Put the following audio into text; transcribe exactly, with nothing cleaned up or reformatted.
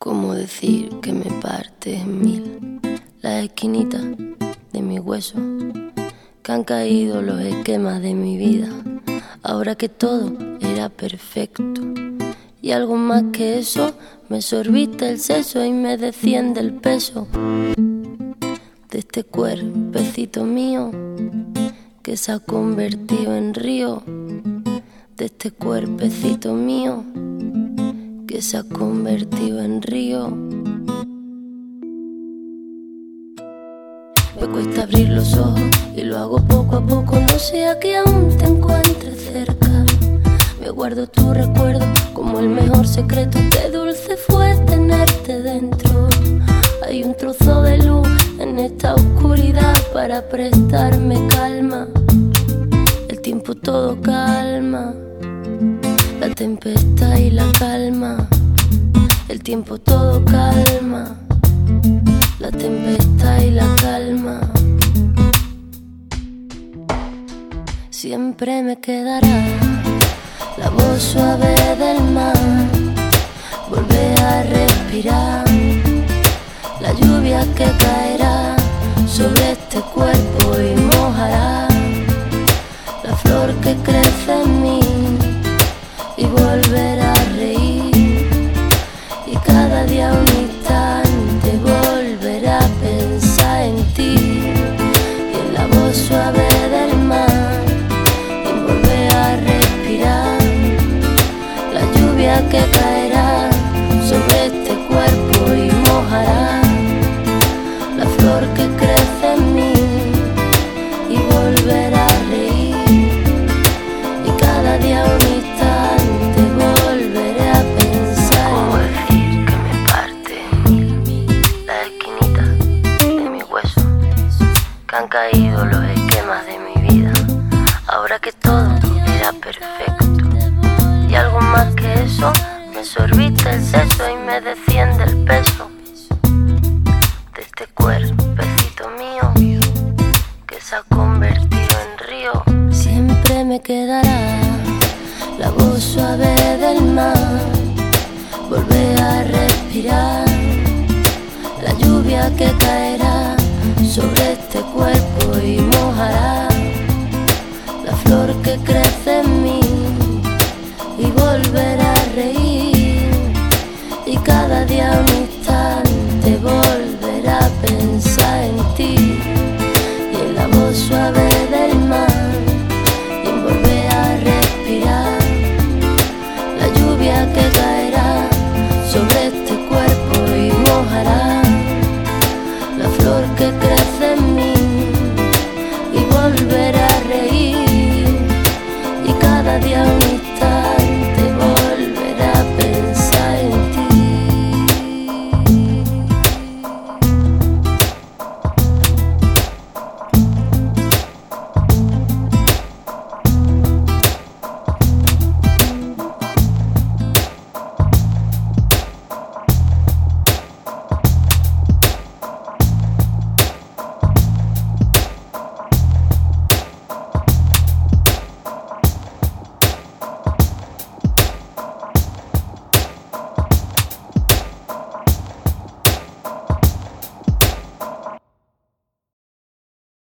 ¿Cómo decir que me parte en mil las esquinitas de mi hueso? Que han caído los esquemas de mi vida, ahora que todo era perfecto. Y algo más que eso, me sorbiste el seso y me desciende el peso de este cuerpecito mío que se ha convertido en río, de este cuerpecito mío que se ha convertido en río. Me cuesta abrir los ojos y lo hago poco a poco, no sea que aún te encuentres cerca. Me guardo tu recuerdo como el mejor secreto, qué dulce fue tenerte dentro. Hay un trozo de luz en esta oscuridad para prestarme calma. El tiempo todo calma, la tempestad y la calma. El tiempo todo calma, la tempestad y la calma. Siempre me quedará la voz suave del mar, volver a respirar la lluvia que caerá sobre este cuerpo y mojará la flor que crece en mí, y volver a reír, y cada día un instante volver a pensar en ti, y en la voz suave del mar, y volver a respirar la lluvia que caerá sobre este cuerpo y mojará la flor que crece en mí, y volver a reír, y cada día un instante volveré a pensar. ¿Cómo decir que me parte en mil la esquinita de mi hueso? Que han caído los esquemas de mi vida, ahora que todo era perfecto. Y algo más que eso, me sorbiste el seso y me desciende el peso de este cuerpecito mío que se ha convertido en río. Siempre me quedará la voz suave del mar, volver a respirar la lluvia que caerá sobre este cuerpo y mojará la flor que crece en mí, y volver a reír, y cada día un